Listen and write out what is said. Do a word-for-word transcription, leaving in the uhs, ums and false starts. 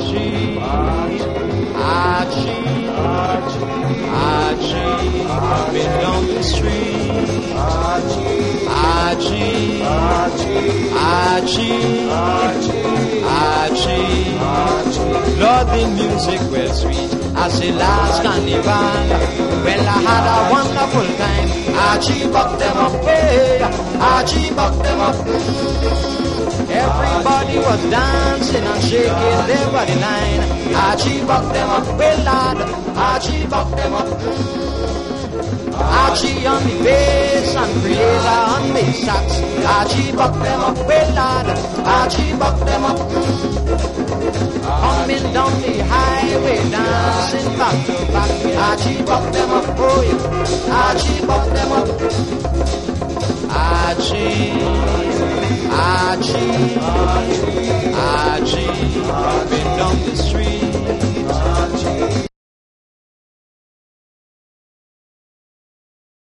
Archie, Archie, Archie, coming down the street. Archie, Archie, Archie, Lord, the music was sweet as the last carnival. Well, I had a wonderful time. Archie bucked them up, hey, Archie bucked them up. Everybody was dancing and shaking their body line. Archie bucked them up, well, lad, Archie bucked them up. Archie on the bass and Creator on the sax. Archie bucked them up, well, lad, Archie bucked them up. Coming down the highway, dancing back to back. Archie bucked them up, oh yeah, Archie bucked them up. Archie, Archie, Archie, coming down the